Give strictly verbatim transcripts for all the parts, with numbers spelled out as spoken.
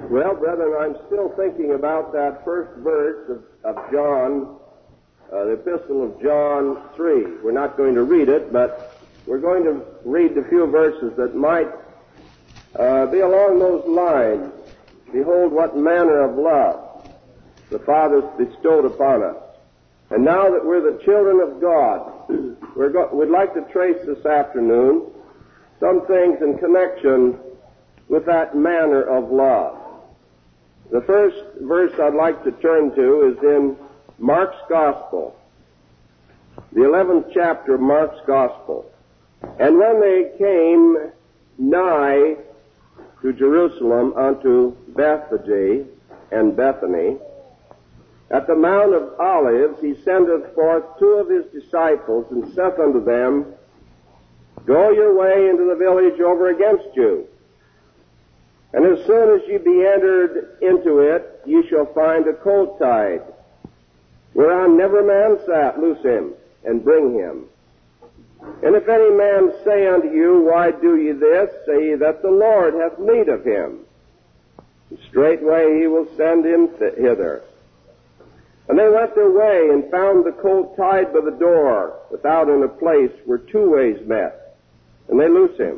Well, brethren, I'm still thinking about that first verse of, of John, uh, the Epistle of John three. We're not going to read it, but we're going to read a few verses that might uh, be along those lines. Behold, what manner of love the Father has bestowed upon us. And now that we're the children of God, we're go- we'd like to trace this afternoon some things in connection with that manner of love. The first verse I'd like to turn to is in Mark's Gospel, the eleventh chapter of Mark's Gospel. And when they came nigh to Jerusalem unto Bethphage and Bethany, at the Mount of Olives, he sendeth forth two of his disciples, and saith unto them, Go your way into the village over against you. And as soon as ye be entered into it, ye shall find a colt tied, whereon never man sat. Loose him, and bring him. And if any man say unto you, Why do ye this? Say ye that the Lord hath need of him. And straightway he will send him th- hither. And they went their way, and found the colt tied by the door, without in a place where two ways met. And they loose him.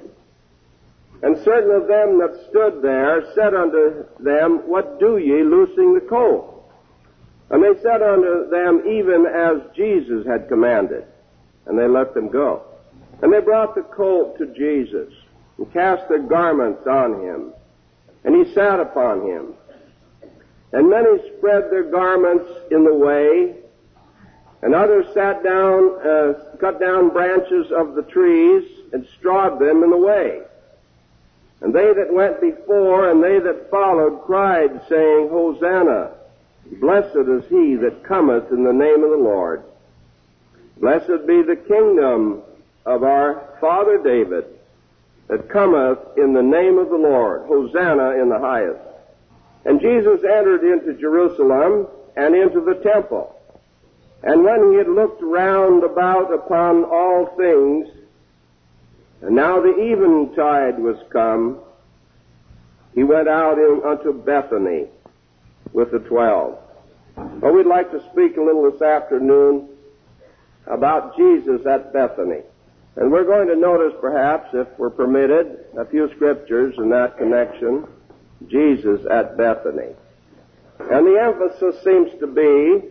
And certain of them that stood there said unto them, What do ye, loosing the colt? And they said unto them, Even as Jesus had commanded. And they let them go. And they brought the colt to Jesus, and cast their garments on him. And he sat upon him. And many spread their garments in the way, and others sat down, uh, cut down branches of the trees, and strawed them in the way. And they that went before and they that followed cried, saying, Hosanna! Blessed is he that cometh in the name of the Lord. Blessed be the kingdom of our father David, that cometh in the name of the Lord. Hosanna in the highest. And Jesus entered into Jerusalem and into the temple. And when he had looked round about upon all things, and now the eventide was come, he went out in, unto Bethany with the twelve. Well, we'd like to speak a little this afternoon about Jesus at Bethany. And we're going to notice, perhaps, if we're permitted, a few scriptures in that connection. Jesus at Bethany. And the emphasis seems to be,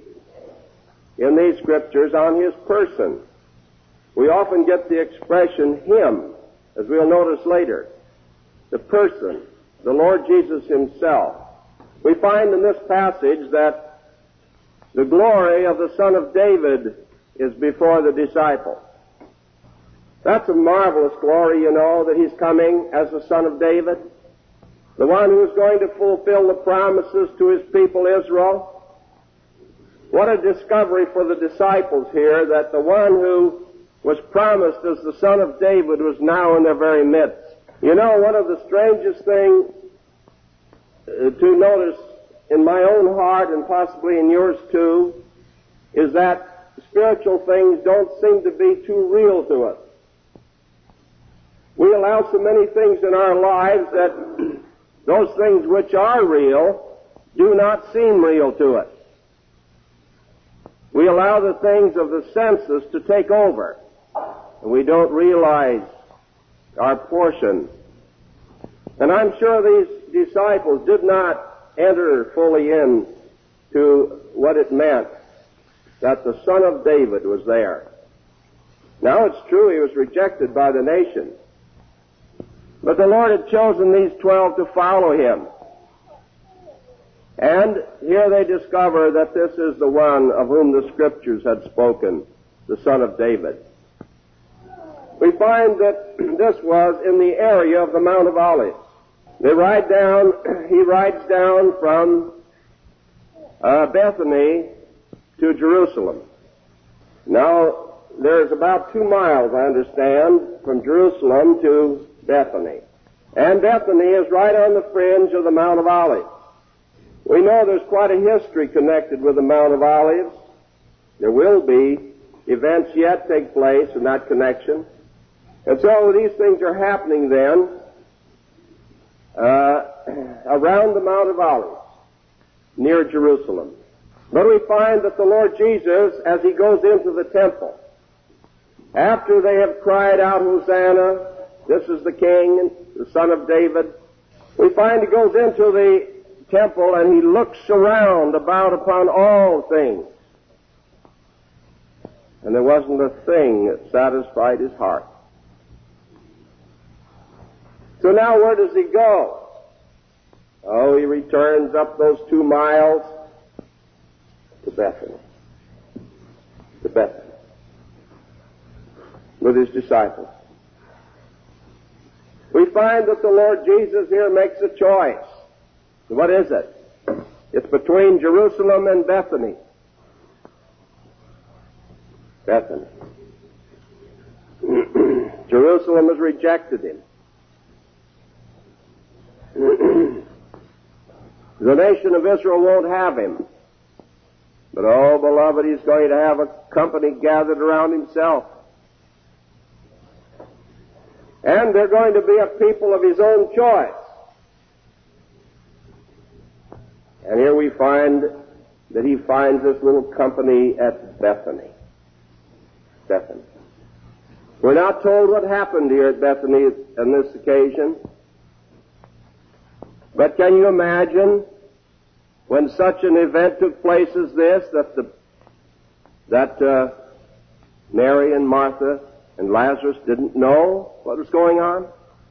in these scriptures, on his person. We often get the expression him, as we'll notice later. The person, the Lord Jesus himself. We find in this passage that the glory of the Son of David is before the disciples. That's a marvelous glory, you know, that he's coming as the Son of David. The one who is going to fulfill the promises to his people Israel. What a discovery for the disciples here that the one who was promised as the Son of David was now in their very midst. You know, one of the strangest things uh, to notice in my own heart and possibly in yours too is that spiritual things don't seem to be too real to us. We allow so many things in our lives that those things which are real do not seem real to us. We allow the things of the senses to take over, and we don't realize our portion. And I'm sure these disciples did not enter fully in to what it meant that the Son of David was there. Now it's true he was rejected by the nation. But the Lord had chosen these twelve to follow him. And here they discover that this is the one of whom the Scriptures had spoken, the Son of David. We find that this was in the area of the Mount of Olives. They ride down, he rides down from uh, Bethany to Jerusalem. Now, there's about two miles, I understand, from Jerusalem to Bethany. And Bethany is right on the fringe of the Mount of Olives. We know there's quite a history connected with the Mount of Olives. There will be events yet take place in that connection. And so these things are happening then. Uh, around the Mount of Olives, near Jerusalem. But we find that the Lord Jesus, as he goes into the temple, after they have cried out, Hosanna, this is the King, the Son of David, we find he goes into the temple and he looks around about upon all things. And there wasn't a thing that satisfied his heart. So now where does he go? Oh, he returns up those two miles to Bethany. To Bethany. With his disciples. We find that the Lord Jesus here makes a choice. What is it? It's between Jerusalem and Bethany. Bethany. Jerusalem has rejected him. The nation of Israel won't have him. But, oh, beloved, he's going to have a company gathered around himself. And they're going to be a people of his own choice. And here we find that he finds this little company at Bethany. Bethany. We're not told what happened here at Bethany on this occasion. But can you imagine when such an event took place as this, that the, that uh, Mary and Martha and Lazarus didn't know what was going on?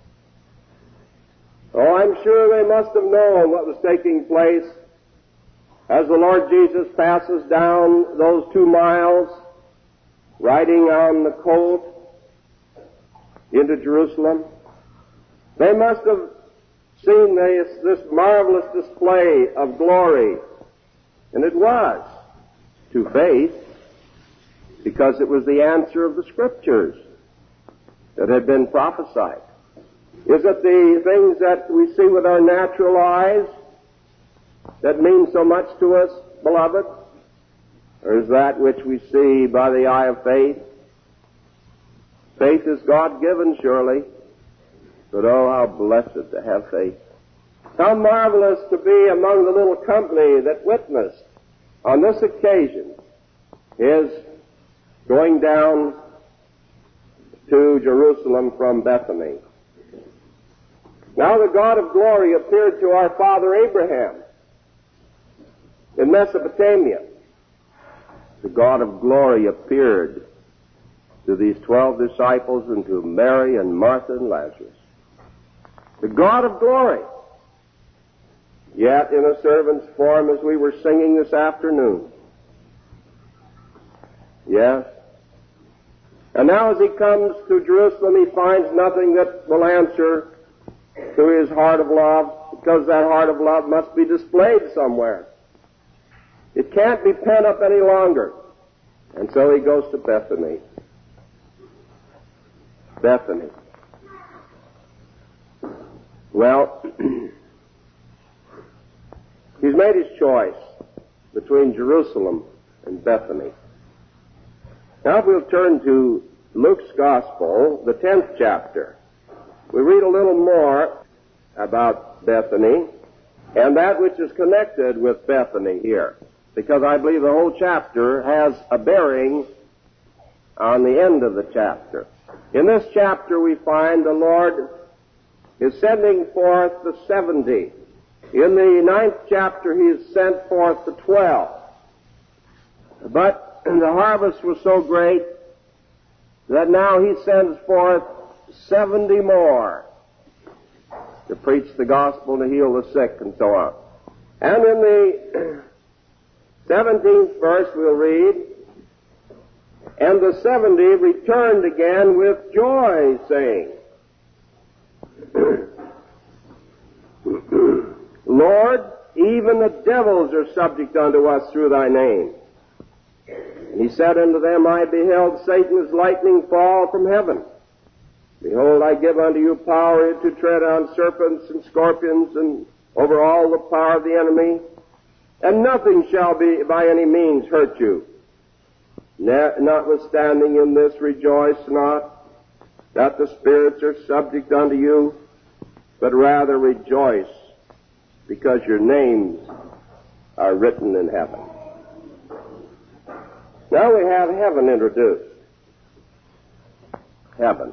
Oh, I'm sure they must have known what was taking place as the Lord Jesus passes down those two miles, riding on the colt into Jerusalem. They must have seen this, this marvelous display of glory. And it was to faith, because it was the answer of the Scriptures that had been prophesied. Is it the things that we see with our natural eyes that mean so much to us, beloved? Or is that which we see by the eye of faith? Faith is God-given, surely. But oh, how blessed to have faith. How marvelous to be among the little company that witnessed on this occasion his going down to Jerusalem from Bethany. Now the God of glory appeared to our father Abraham in Mesopotamia. The God of glory appeared to these twelve disciples and to Mary and Martha and Lazarus. The God of glory, yet in a servant's form, as we were singing this afternoon. Yes. And now as he comes to Jerusalem, he finds nothing that will answer to his heart of love, because that heart of love must be displayed somewhere. It can't be pent up any longer. And so he goes to Bethany. Bethany. Well, he's made his choice between Jerusalem and Bethany. Now if we'll turn to Luke's Gospel, the tenth chapter, we read a little more about Bethany and that which is connected with Bethany here, because I believe the whole chapter has a bearing on the end of the chapter. In this chapter we find the Lord is sending forth the seventy. In the ninth chapter he has sent forth the twelve. But the harvest was so great that now he sends forth seventy more to preach the gospel, to heal the sick, and so on. And in the seventeenth verse we'll read, and the seventy returned again with joy, saying, Lord, even the devils are subject unto us through thy name. And he said unto them, I beheld Satan as lightning fall from heaven. Behold, I give unto you power to tread on serpents and scorpions and over all the power of the enemy, and nothing shall be by any means hurt you. Notwithstanding in this rejoice not that the spirits are subject unto you, but rather rejoice because your names are written in heaven. Now we have heaven introduced. Heaven.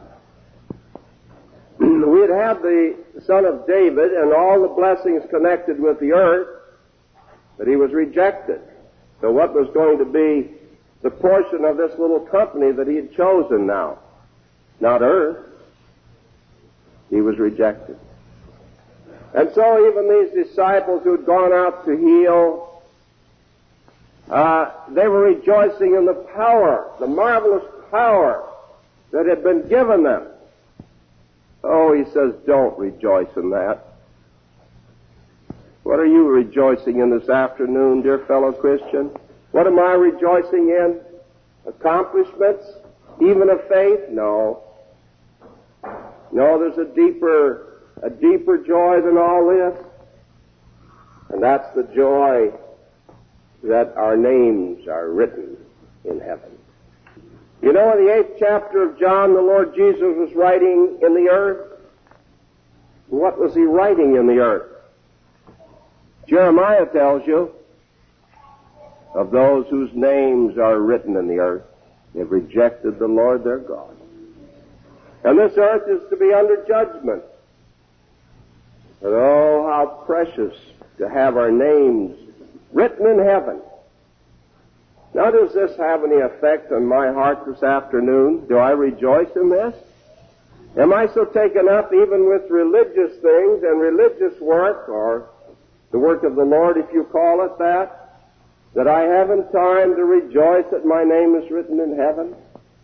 We had had the Son of David and all the blessings connected with the earth, but he was rejected. So what was going to be the portion of this little company that he had chosen now? Not earth. He was rejected. And so even these disciples who had gone out to heal, uh, they were rejoicing in the power, the marvelous power that had been given them. Oh, he says, don't rejoice in that. What are you rejoicing in this afternoon, dear fellow Christian? What am I rejoicing in? Accomplishments? Even of faith? No. No, there's a deeper, a deeper joy than all this. And that's the joy that our names are written in heaven. You know, in the eighth chapter of John, the Lord Jesus was writing in the earth. What was he writing in the earth? Jeremiah tells you of those whose names are written in the earth. They've rejected the Lord their God. And this earth is to be under judgment. But oh, how precious to have our names written in heaven. Now, does this have any effect on my heart this afternoon? Do I rejoice in this? Am I so taken up even with religious things and religious work, or the work of the Lord, if you call it that, that I haven't time to rejoice that my name is written in heaven?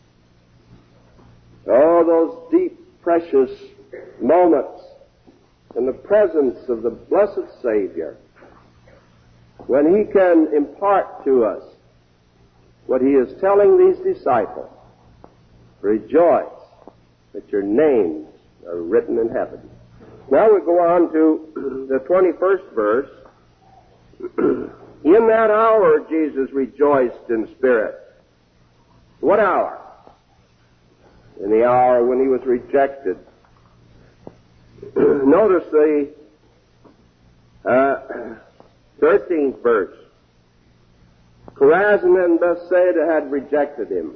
Oh, those deep, precious moments in the presence of the blessed Savior, when he can impart to us what he is telling these disciples. Rejoice that your names are written in heaven. Now we go on to the twenty-first verse. In that hour Jesus rejoiced in spirit. What hour? In the hour when he was rejected. Notice the uh, thirteenth verse. Chorazin and Bethsaida had rejected him.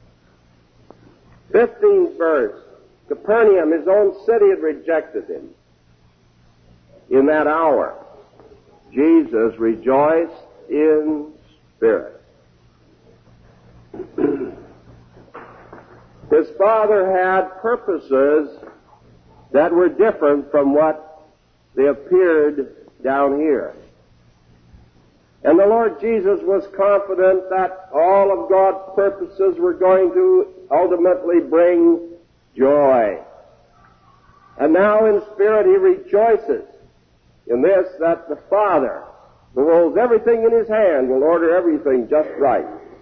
fifteenth verse. Capernaum, his own city, had rejected him. In that hour, Jesus rejoiced in spirit. His Father had purposes that were different from what they appeared down here. And the Lord Jesus was confident that all of God's purposes were going to ultimately bring joy. And now in spirit he rejoices in this, that the Father, who holds everything in his hand, will order everything just right.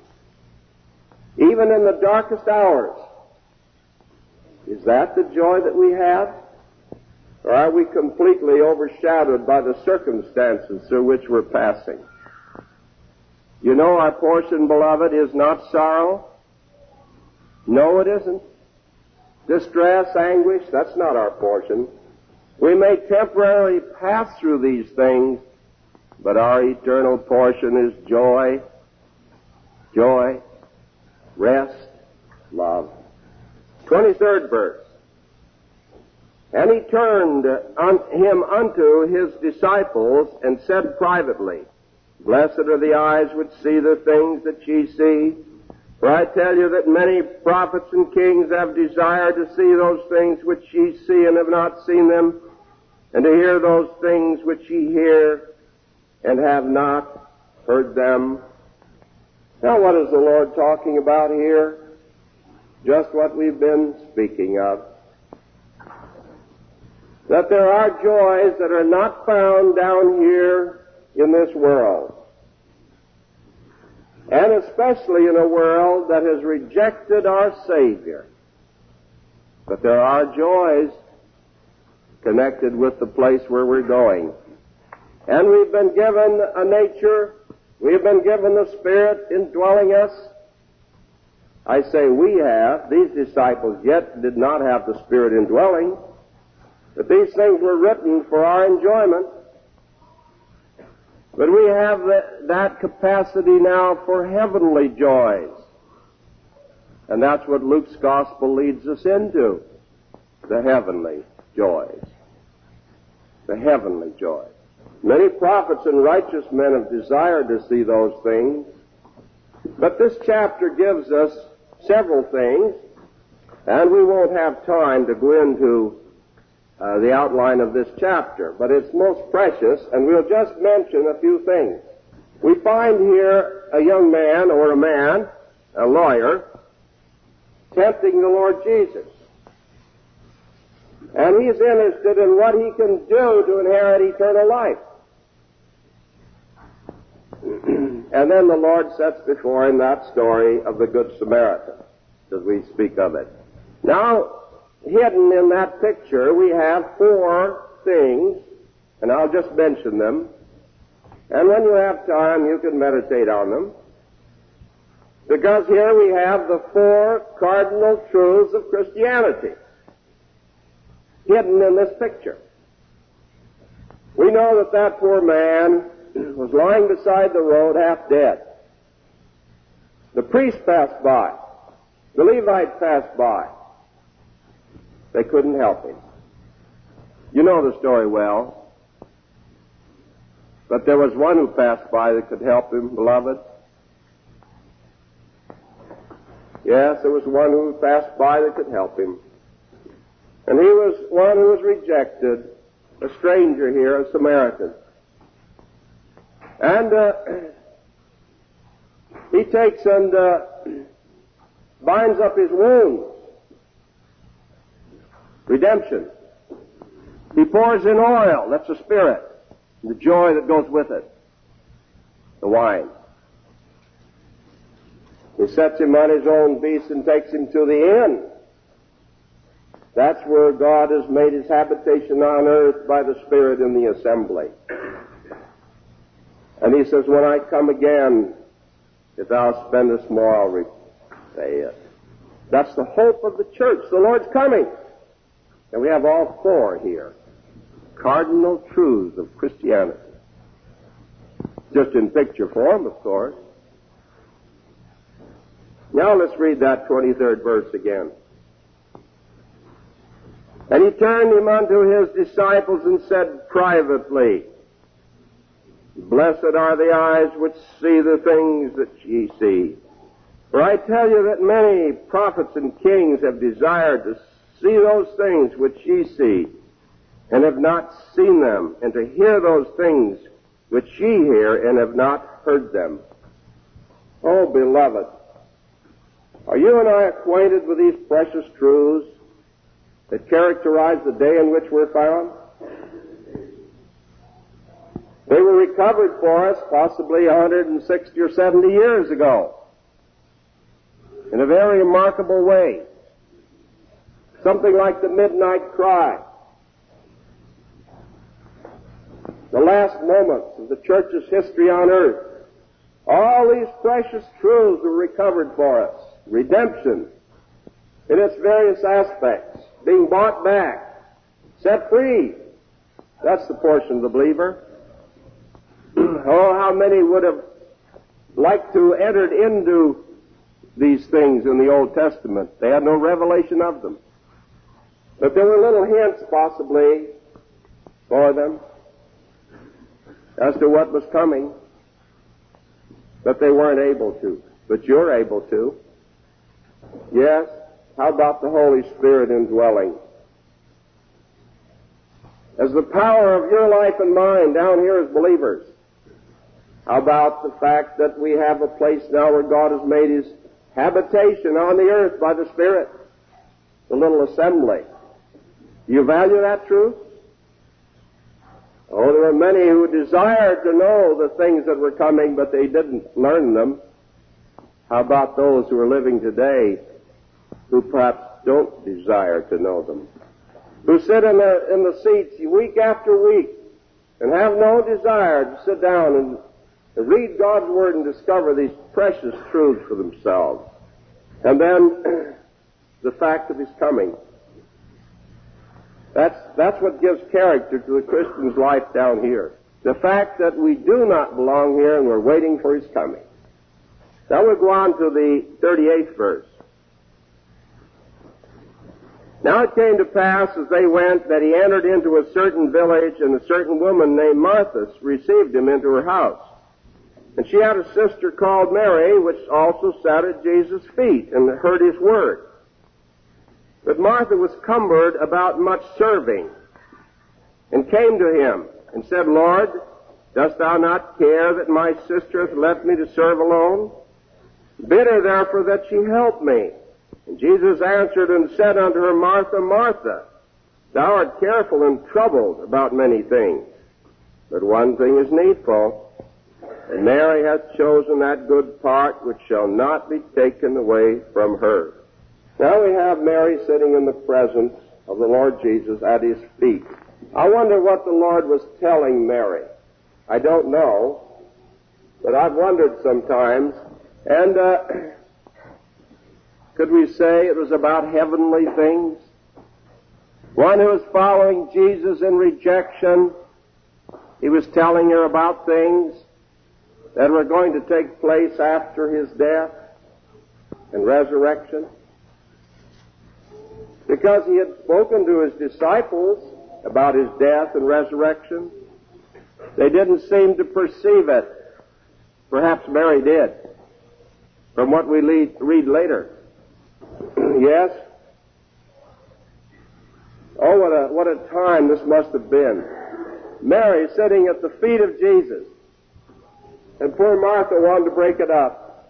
Even in the darkest hours. Is that the joy that we have? Or are we completely overshadowed by the circumstances through which we're passing? You know, our portion, beloved, is not sorrow. No, it isn't. Distress, anguish, that's not our portion. We may temporarily pass through these things, but our eternal portion is joy, joy, rest, love. twenty-third verse. And he turned un- him unto his disciples and said privately, Blessed are the eyes which see the things that ye see. For I tell you that many prophets and kings have desired to see those things which ye see and have not seen them, and to hear those things which ye hear and have not heard them. Now what is the Lord talking about here? Just what we've been speaking of. That there are joys that are not found down here in this world. And especially in a world that has rejected our Savior. But there are joys connected with the place where we're going. And we've been given a nature, we've been given the Spirit indwelling us. I say we have. These disciples yet did not have the Spirit indwelling. But these things were written for our enjoyment. But we have that, that capacity now for heavenly joys. And that's what Luke's gospel leads us into. The heavenly joys. The heavenly joys. Many prophets and righteous men have desired to see those things. But this chapter gives us several things, and we won't have time to go into uh, the outline of this chapter, but it's most precious, and we'll just mention a few things. We find here a young man or a man, a lawyer, tempting the Lord Jesus. And he's interested in what he can do to inherit eternal life. And then the Lord sets before him that story of the Good Samaritan, as we speak of it. Now, hidden in that picture, we have four things, and I'll just mention them. And when you have time, you can meditate on them. Because here we have the four cardinal truths of Christianity hidden in this picture. We know that that poor man was lying beside the road half dead. The priest passed by. The Levite passed by. They couldn't help him. You know the story well. But there was one who passed by that could help him, beloved. Yes, there was one who passed by that could help him. And he was one who was rejected, a stranger here, a Samaritan. And uh, he takes and uh, binds up his wounds. Redemption. He pours in oil, that's the Spirit, and the joy that goes with it, the wine. He sets him on his own beast and takes him to the inn. That's where God has made his habitation on earth by the Spirit in the assembly. And he says, when I come again, if thou spendest more, I'll repay it. That's the hope of the church. The Lord's coming. And we have all four here. Cardinal truths of Christianity. Just in picture form, of course. Now let's read that twenty-third verse again. And he turned him unto his disciples and said privately, Blessed are the eyes which see the things that ye see. For I tell you that many prophets and kings have desired to see those things which ye see, and have not seen them, and to hear those things which ye hear, and have not heard them. Oh, beloved, are you and I acquainted with these precious truths that characterize the day in which we're found? They were recovered for us possibly one hundred sixty or seventy years ago in a very remarkable way. Something like the midnight cry. The last moments of the church's history on earth. All these precious truths were recovered for us. Redemption in its various aspects. Being bought back. Set free. That's the portion of the believer. Oh, how many would have liked to enter into these things in the Old Testament. They had no revelation of them. But there were little hints, possibly, for them as to what was coming. But they weren't able to. But you're able to. Yes? How about the Holy Spirit indwelling? As the power of your life and mine down here as believers. How about the fact that we have a place now where God has made his habitation on the earth by the Spirit? The little assembly. Do you value that truth? Oh, there were many who desired to know the things that were coming, but they didn't learn them. How about those who are living today who perhaps don't desire to know them? Who sit in the, in the seats week after week and have no desire to sit down and read God's Word and discover these precious truths for themselves. And then the fact of his coming. That's, that's what gives character to the Christian's life down here. the fact that we do not belong here and we're waiting for his coming. Now we'll go on to the thirty-eighth verse. Now it came to pass as they went that he entered into a certain village, and a certain woman named Martha received him into her house. And she had a sister called Mary, which also sat at Jesus' feet and heard his word. But Martha was cumbered about much serving, and came to him, and said, Lord, dost thou not care that my sister hath left me to serve alone? Bid her therefore that she help me. And Jesus answered and said unto her, Martha, Martha, thou art careful and troubled about many things, but one thing is needful, and Mary hath chosen that good part which shall not be taken away from her. Now we have Mary sitting in the presence of the Lord Jesus at his feet. I wonder what the Lord was telling Mary. I don't know, but I've wondered sometimes, and uh, could we say it was about heavenly things? One who was following Jesus in rejection, he was telling her about things that were going to take place after his death and resurrection. Because he had spoken to his disciples about his death and resurrection, they didn't seem to perceive it. Perhaps Mary did, from what we read later. Yes? Oh, what a, what a time this must have been. Mary sitting at the feet of Jesus, and poor Martha wanted to break it up.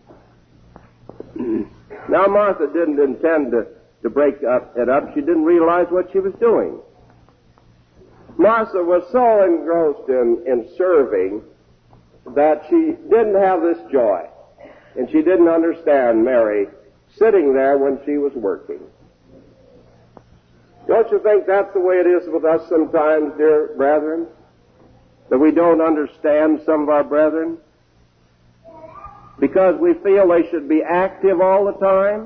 Now Martha didn't intend to, to break up, it up. She didn't realize what she was doing. Martha was so engrossed in, in serving that she didn't have this joy, and she didn't understand Mary sitting there when she was working. Don't you think that's the way it is with us sometimes, dear brethren? That we don't understand some of our brethren? Because we feel they should be active all the time?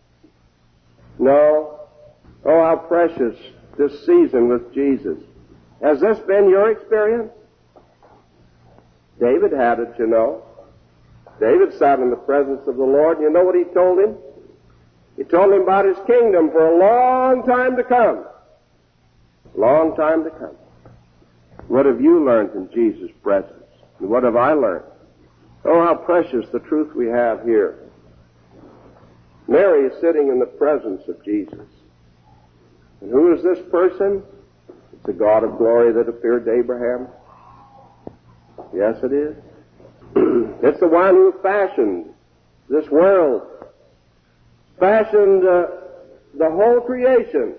No. Oh, how precious this season with Jesus. Has this been your experience? David had it, you know. David sat in the presence of the Lord, and you know what he told him? He told him about his kingdom for a long time to come. Long time to come. What have you learned in Jesus' presence? And what have I learned? Oh, how precious the truth we have here. Mary is sitting in the presence of Jesus. And who is this person? It's the God of glory that appeared to Abraham. Yes, it is. It's the one who fashioned this world, fashioned uh, the whole creation.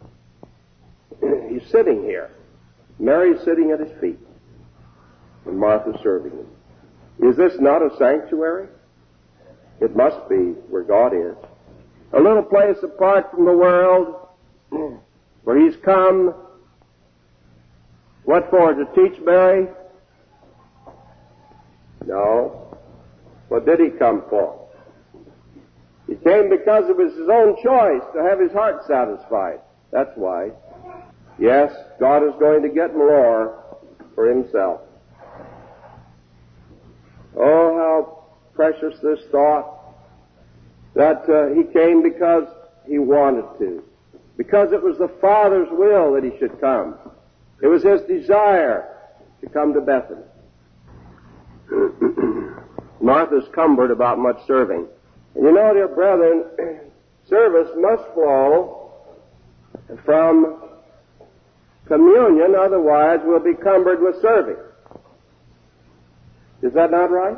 He's sitting here. Mary's sitting at his feet, and Martha's serving him. Is this not a sanctuary? It must be where God is. A little place apart from the world, where he's come. What for? To teach Mary? No. What did he come for? He came because it was his own choice to have his heart satisfied. That's why. Yes, God is going to get more for himself. Oh, how precious this thought that uh, he came because he wanted to. Because it was the Father's will that he should come. It was his desire to come to Bethany. Martha's cumbered about much serving. And you know, dear brethren, service must flow from communion, otherwise we'll be cumbered with serving. Is that not right?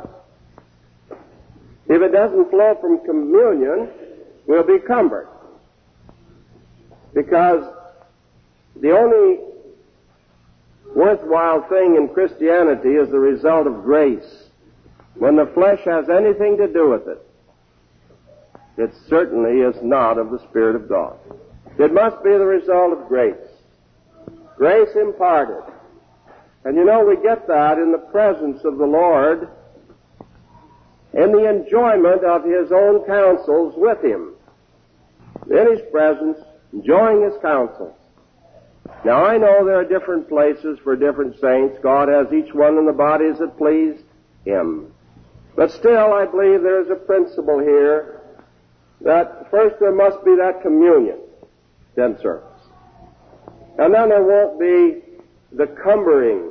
If it doesn't flow from communion, we'll be cumbered. Because the only worthwhile thing in Christianity is the result of grace. When the flesh has anything to do with it, it certainly is not of the Spirit of God. It must be the result of grace. Grace imparted. And you know, we get that in the presence of the Lord, in the enjoyment of his own counsels with him. In his presence, enjoying his counsels. Now, I know there are different places for different saints. God has each one in the bodies that please Him. But still, I believe there is a principle here that first there must be that communion, then service. And then there won't be the cumbering,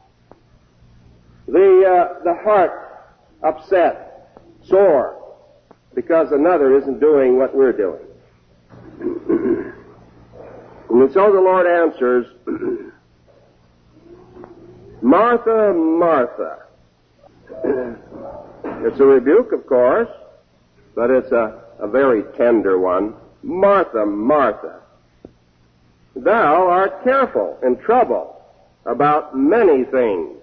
the, uh, the heart upset, sore, because another isn't doing what we're doing. And so the Lord answers, Martha, Martha. It's a rebuke, of course, but it's a, a very tender one. Martha, Martha, thou art careful and troubled about many things.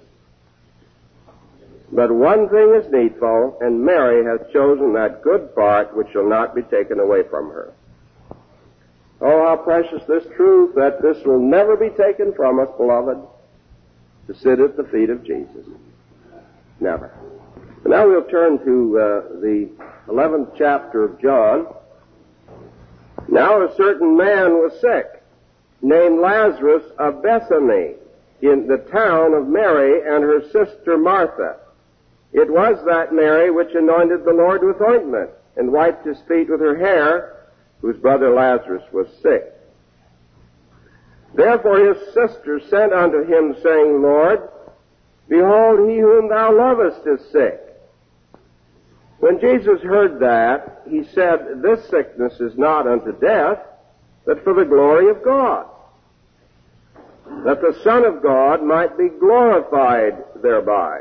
But one thing is needful, and Mary hath chosen that good part which shall not be taken away from her. Oh, how precious this truth that this will never be taken from us, beloved, to sit at the feet of Jesus. Never. And now we'll turn to uh, the eleventh chapter of John. Now a certain man was sick, named Lazarus of Bethany, in the town of Mary and her sister Martha. It was that Mary which anointed the Lord with ointment and wiped his feet with her hair, whose brother Lazarus was sick. Therefore his sister sent unto him, saying, Lord, behold, he whom thou lovest is sick. When Jesus heard that, he said, This sickness is not unto death, but for the glory of God, that the Son of God might be glorified thereby.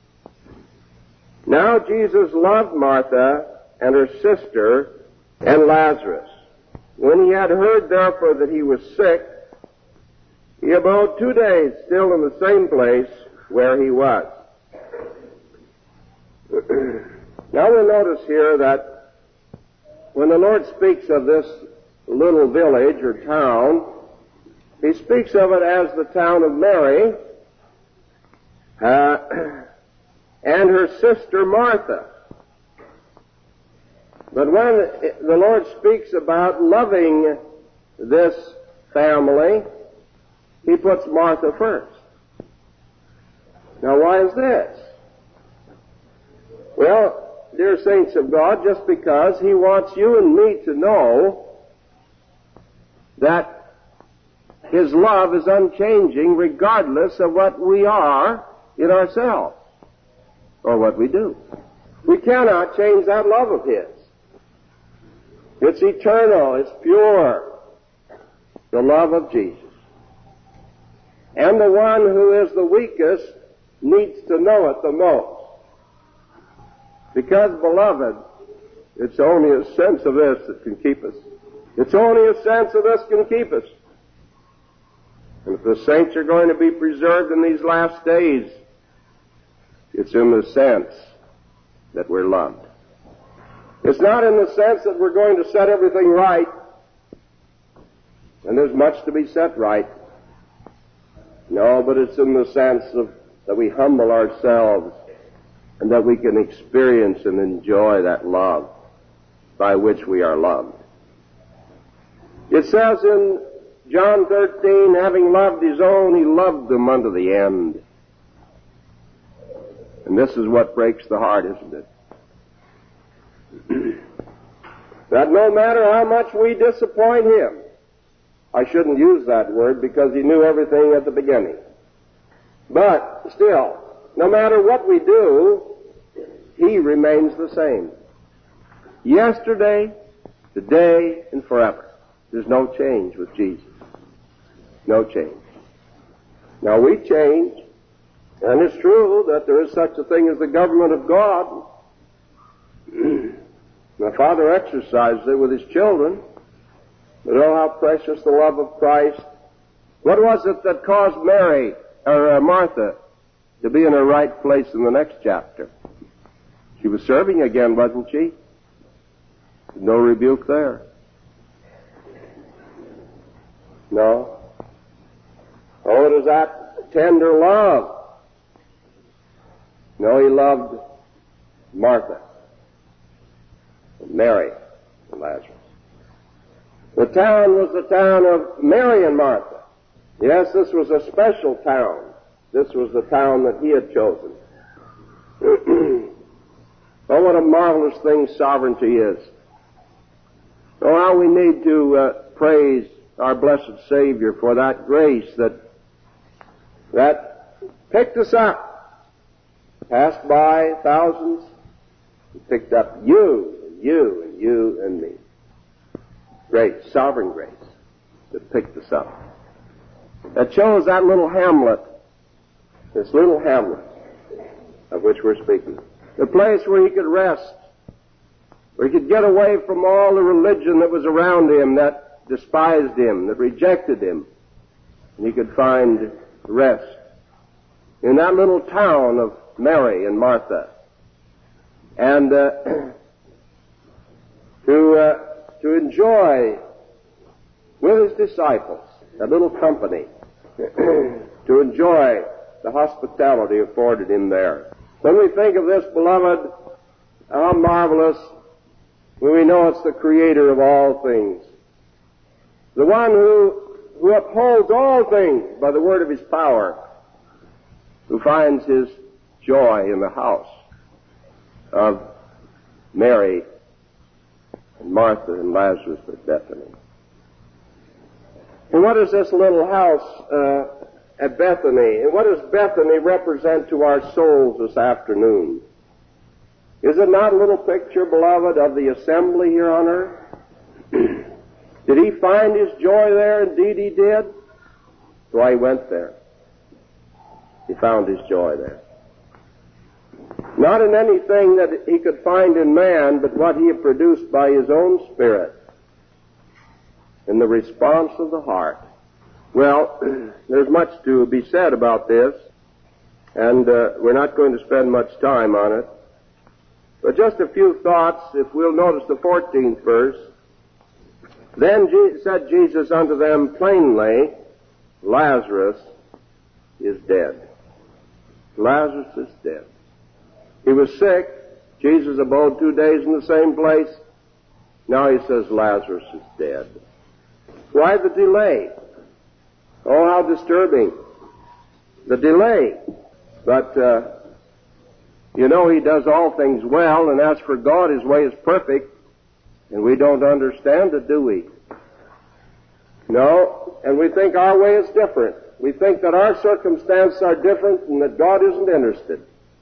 Now Jesus loved Martha and her sister and Lazarus. When he had heard, therefore, that he was sick, he abode two days still in the same place where he was. Now we'll notice here that when the Lord speaks of this little village or town, he speaks of it as the town of Mary uh, and her sister Martha. But when the Lord speaks about loving this family, he puts Martha first. Now, why is this? Well, dear saints of God, just because he wants you and me to know that his love is unchanging regardless of what we are in ourselves or what we do. We cannot change that love of his. It's eternal, it's pure, the love of Jesus. And the one who is the weakest needs to know it the most. Because, beloved, it's only a sense of this that can keep us. It's only a sense of this can keep us. And if the saints are going to be preserved in these last days, it's in the sense that we're loved. It's not in the sense that we're going to set everything right, and there's much to be set right. No, but it's in the sense of that we humble ourselves and that we can experience and enjoy that love by which we are loved. It says in John thirteen, having loved his own, he loved them unto the end. And this is what breaks the heart, isn't it? That no matter how much we disappoint him, I shouldn't use that word because he knew everything at the beginning. But still, no matter what we do, he remains the same. Yesterday, today, and forever. There's no change with Jesus. No change. Now we change, and it's true that there is such a thing as the government of God. My Father exercises it with his children. But oh, how precious the love of Christ. What was it that caused Mary, or uh, Martha, to be in her right place in the next chapter? She was serving again, wasn't she? No rebuke there. No. Oh, it is that tender love. No, he loved Martha, and Mary, and Lazarus. The town was the town of Mary and Martha. Yes, this was a special town. This was the town that he had chosen. Oh, what a marvelous thing sovereignty is. Oh, how we need to uh, praise our blessed Savior for that grace that that picked us up, passed by thousands, and picked up you and you and you and me. Grace, sovereign grace that picked us up. That chose that little hamlet, this little hamlet of which we're speaking, the place where he could rest, where he could get away from all the religion that was around him, that despised him, that rejected him, and he could find rest in that little town of Mary and Martha, and uh, to uh, to enjoy with his disciples a little company, to enjoy the hospitality afforded him there. When we think of this, beloved, how marvelous, when we know it's the Creator of all things, the one who, who upholds all things by the word of his power, who finds his joy in the house of Mary and Martha and Lazarus at Bethany. And what does this little house uh, at Bethany, and what does Bethany represent to our souls this afternoon? Is it not a little picture, beloved, of the assembly here on earth? Did he find his joy there? Indeed he did. So I went there. He found his joy there. Not in anything that he could find in man, but what he had produced by his own Spirit in the response of the heart. Well, there's much to be said about this, and uh, we're not going to spend much time on it. But just a few thoughts, if we'll notice the fourteenth verse. Then Je- said Jesus unto them plainly, Lazarus is dead. Lazarus is dead. He was sick. Jesus abode two days in the same place. Now he says Lazarus is dead. Why the delay? Oh, how disturbing. The delay. But, uh, you know, he does all things well, and as for God, his way is perfect, and we don't understand it, do we? No, and we think our way is different. We think that our circumstances are different and that God isn't interested.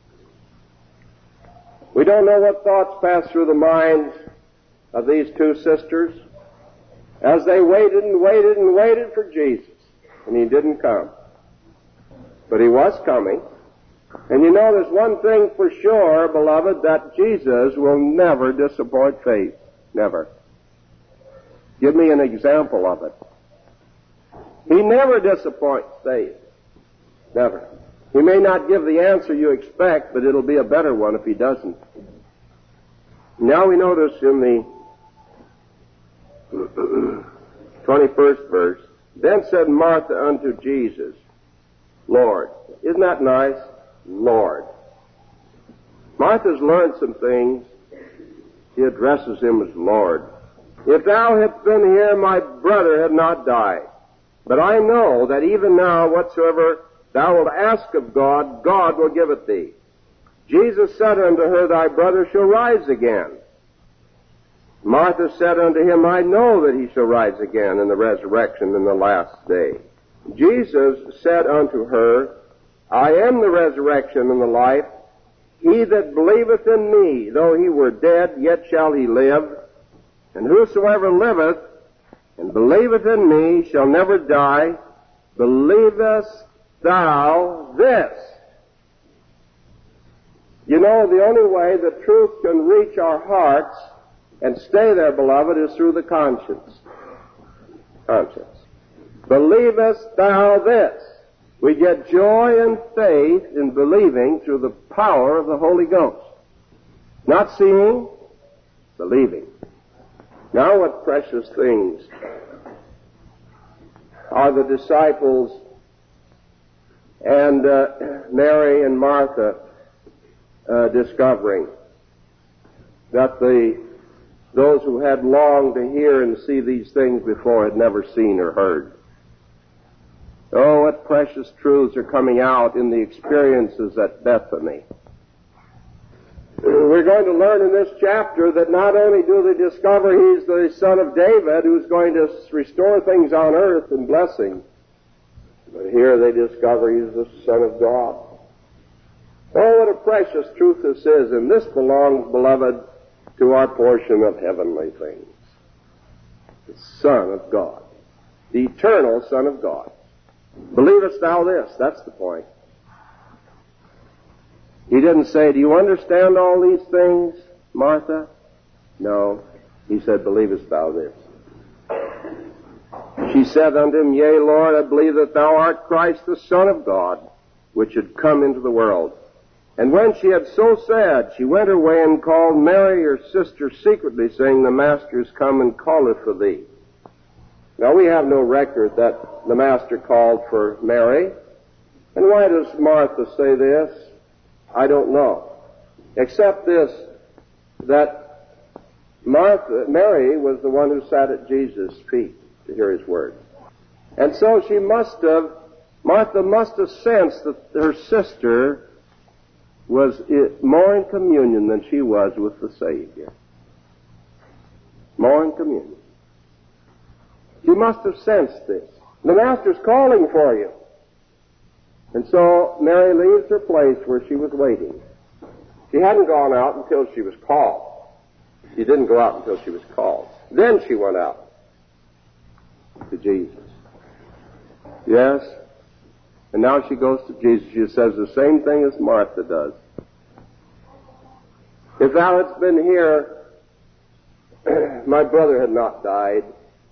We don't know what thoughts passed through the minds of these two sisters as they waited and waited and waited for Jesus, and he didn't come. But he was coming. And you know, there's one thing for sure, beloved, that Jesus will never disappoint faith. Never. Give me an example of it. He never disappoints faith. Never. He may not give the answer you expect, but it'll be a better one if he doesn't. Now we notice in the twenty-first verse, then said Martha unto Jesus, Lord. Isn't that nice? Lord. Martha's learned some things. She addresses him as Lord. If thou hadst been here, my brother had not died. But I know that even now whatsoever thou wilt ask of God, God will give it thee. Jesus said unto her, thy brother shall rise again. Martha said unto him, I know that he shall rise again in the resurrection in the last day. Jesus said unto her, I am the resurrection and the life. He that believeth in me, though he were dead, yet shall he live. And whosoever liveth and believeth in me shall never die. Believest thou this? You know, the only way the truth can reach our hearts and stay there, beloved, is through the conscience. Conscience. Believest thou this? We get joy and faith in believing through the power of the Holy Ghost. Not seeing, believing. Now what precious things are the disciples and uh, Mary and Martha uh, discovering that the those who had longed to hear and see these things before had never seen or heard. Oh, what precious truths are coming out in the experiences at Bethany. We're going to learn in this chapter that not only do they discover he's the son of David who's going to restore things on earth in blessing, but here they discover he's the Son of God. Oh, what a precious truth this is, and this belongs, beloved, to our portion of heavenly things. The Son of God, the eternal Son of God. Believest thou this? That's the point. He didn't say, do you understand all these things, Martha? No. He said, believest thou this? She said unto him, Yea, Lord, I believe that thou art Christ, the Son of God, which had come into the world. And when she had so said, she went her way and called Mary, her sister, secretly, saying, The Master is come and calleth for thee. Now, we have no record that the Master called for Mary. And why does Martha say this? I don't know. Except this, that Martha, Mary was the one who sat at Jesus' feet to hear his word. And so she must have, Martha must have sensed that her sister was more in communion than she was with the Savior. More in communion. She must have sensed this. The Master's calling for you. And so Mary leaves her place where she was waiting. She hadn't gone out until she was called. She didn't go out until she was called. Then she went out to Jesus. Yes? And now she goes to Jesus. She says the same thing as Martha does. If thou hadst been here, my brother had not died.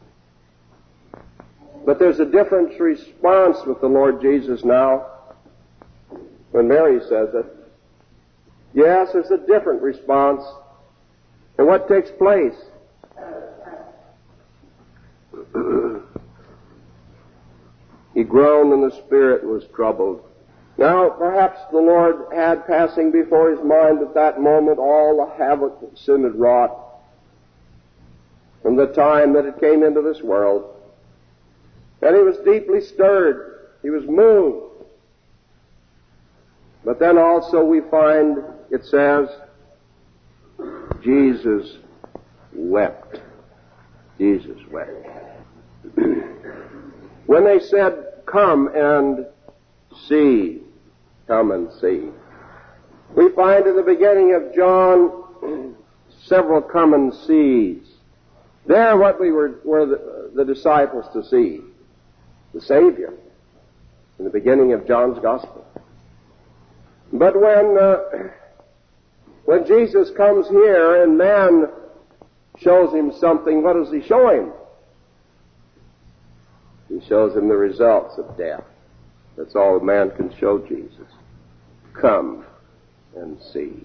But there's a different response with the Lord Jesus now when Mary says it. Yes, there's a different response. And what takes place? He groaned in the spirit and was troubled. Now, perhaps the Lord had passing before his mind at that moment all the havoc that sin had wrought from the time that it came into this world. And he was deeply stirred. He was moved. But then also we find, it says, Jesus wept. Jesus wept. When they said, come and see, come and see, we find in the beginning of John several come and sees. There what we were, were the, the disciples to see. The Savior, in the beginning of John's Gospel. But when uh, when Jesus comes here and man shows him something, what does he show him? He shows him the results of death. That's all man can show Jesus. Come and see.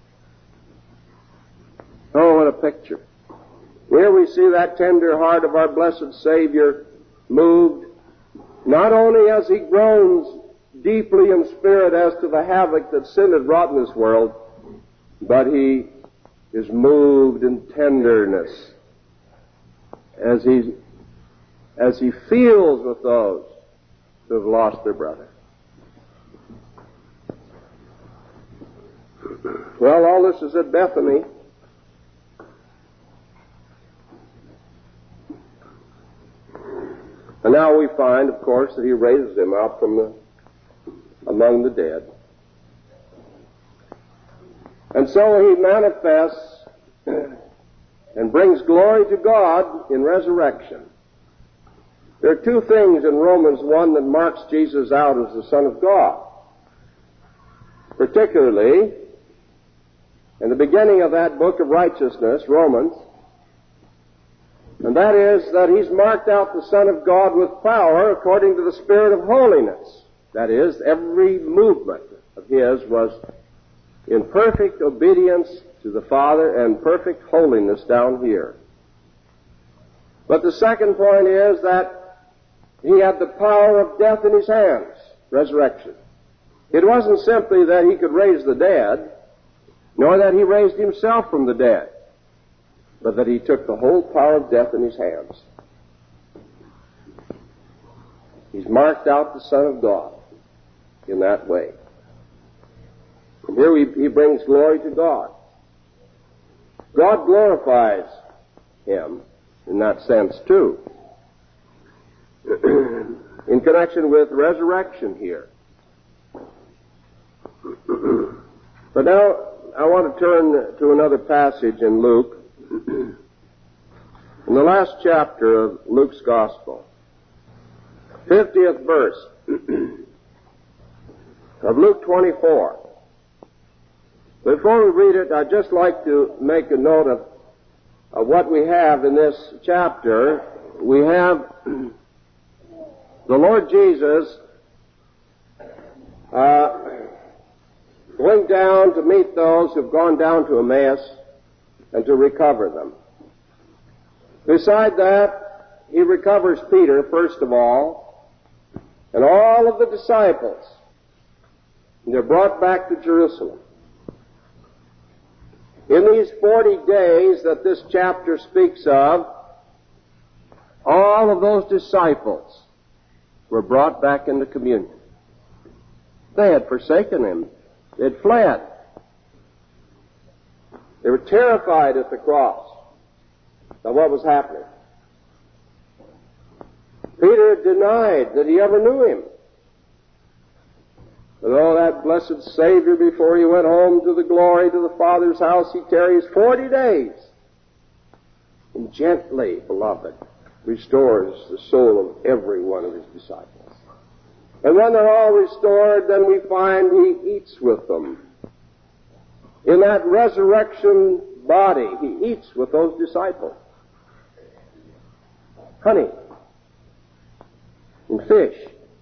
Oh, what a picture. Here we see that tender heart of our blessed Savior moved, not only as he groans deeply in spirit as to the havoc that sin had wrought in this world, but he is moved in tenderness as he, as he feels with those who have lost their brother. Well, all this is at Bethany. And now we find, of course, that he raises him out from the, among the dead. And so he manifests and brings glory to God in resurrection. There are two things in Romans one that marks Jesus out as the Son of God. Particularly, in the beginning of that book of righteousness, Romans, and that is that he's marked out the Son of God with power according to the Spirit of holiness. That is, every movement of his was in perfect obedience to the Father and perfect holiness down here. But the second point is that he had the power of death in his hands, resurrection. It wasn't simply that he could raise the dead, nor that he raised himself from the dead, but that he took the whole power of death in his hands. He's marked out the Son of God in that way. And here he, he brings glory to God. God glorifies him in that sense too. In connection with resurrection here. But now I want to turn to another passage in Luke, in the last chapter of Luke's Gospel, fiftieth verse of Luke twenty-four. Before we read it, I'd just like to make a note of, of what we have in this chapter. We have the Lord Jesus uh, going down to meet those who've gone down to Emmaus and to recover them. Beside that, he recovers Peter, first of all, and all of the disciples. And they're brought back to Jerusalem. In these forty days that this chapter speaks of, all of those disciples were brought back into communion. They had forsaken him. They had fled. They were terrified at the cross of what was happening. Peter denied that he ever knew him. But oh, that blessed Savior, before he went home to the glory, to the Father's house, he tarries forty days. And gently, beloved, restores the soul of every one of his disciples. And when they're all restored, then we find he eats with them. In that resurrection body, he eats with those disciples. Honey and fish.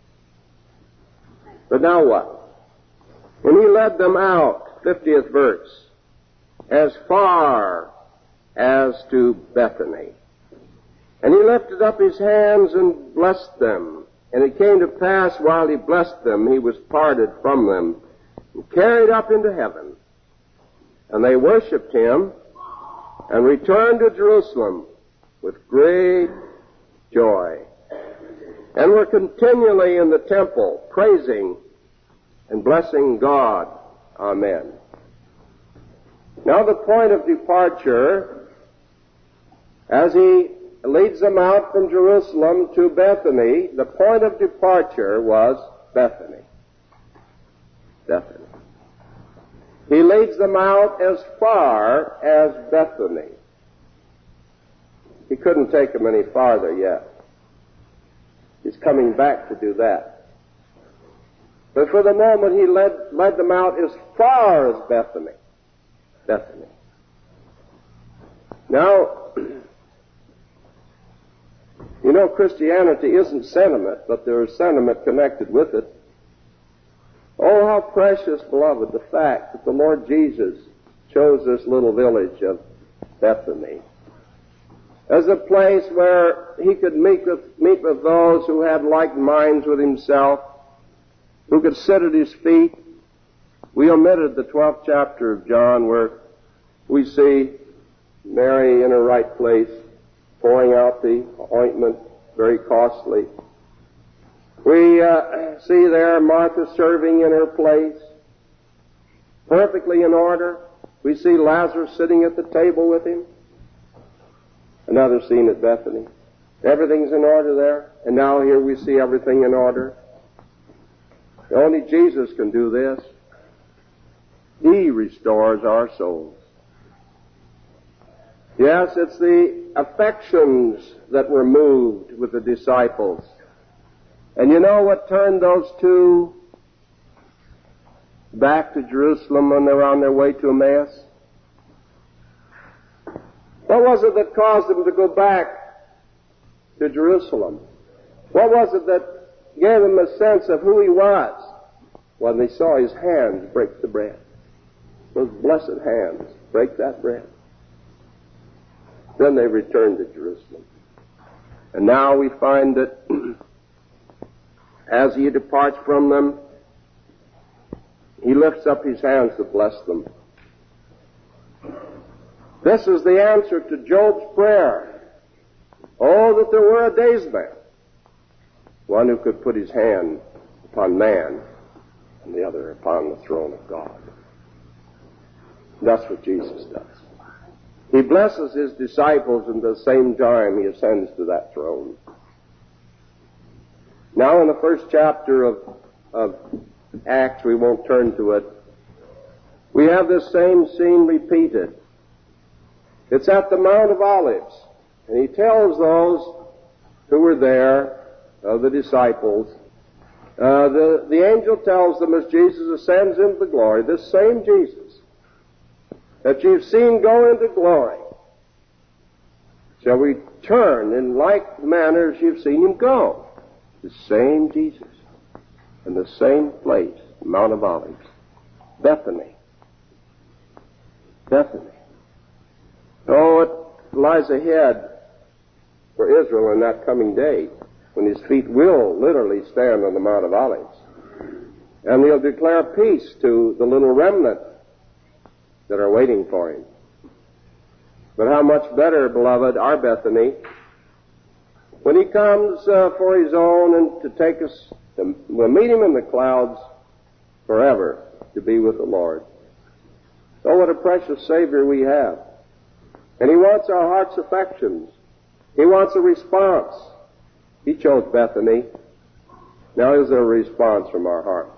But now what? And he led them out, fiftieth verse, as far as to Bethany. And he lifted up his hands and blessed them. And it came to pass, while he blessed them, he was parted from them and carried up into heaven. And they worshipped him and returned to Jerusalem with great joy, and were continually in the temple praising and blessing God. Amen. Now the point of departure, as he leads them out from Jerusalem to Bethany, the point of departure was Bethany. Bethany. He leads them out as far as Bethany. He couldn't take them any farther yet. He's coming back to do that. But for the moment, he led, led them out as far as Bethany. Bethany. Now, you know, Christianity isn't sentiment, but there is sentiment connected with it. Oh, how precious, beloved, the fact that the Lord Jesus chose this little village of Bethany as a place where he could meet with, meet with those who had like minds with himself, who could sit at his feet. We omitted the twelfth chapter of John, where we see Mary in her right place, pouring out the ointment, very costly. We uh, see there Martha serving in her place, perfectly in order. We see Lazarus sitting at the table with him. Another scene at Bethany. Everything's in order there. And now here we see everything in order. Only Jesus can do this. He restores our souls. Yes, it's the affections that were moved with the disciples. And you know what turned those two back to Jerusalem when they were on their way to Emmaus? What was it that caused them to go back to Jerusalem? What was it that gave them a sense of who he was? When they saw his hands break the bread. Those blessed hands break that bread. Then they returned to Jerusalem. And now we find that as he departs from them, he lifts up his hands to bless them. This is the answer to Job's prayer. Oh, that there were a daysman. one who could put his hand upon man and the other upon the throne of God. That's what Jesus does. He blesses his disciples, and at the same time he ascends to that throne. Now in the first chapter of, of Acts, we won't turn to it, we have this same scene repeated. It's at the Mount of Olives, and he tells those who were there, uh, the disciples, uh, the, the angel tells them as Jesus ascends into the glory, this same Jesus that you've seen go into glory shall return in like manner as you've seen him go. The same Jesus in the same place, Mount of Olives, Bethany. Bethany. Oh, it lies ahead for Israel in that coming day when his feet will literally stand on the Mount of Olives. And he'll declare peace to the little remnant that are waiting for him. But how much better, beloved, our Bethany, when he comes uh, for his own and to take us, to, we'll meet him in the clouds forever to be with the Lord. Oh, what a precious Savior we have. And he wants our heart's affections. He wants a response. He chose Bethany. Now is there a response from our heart?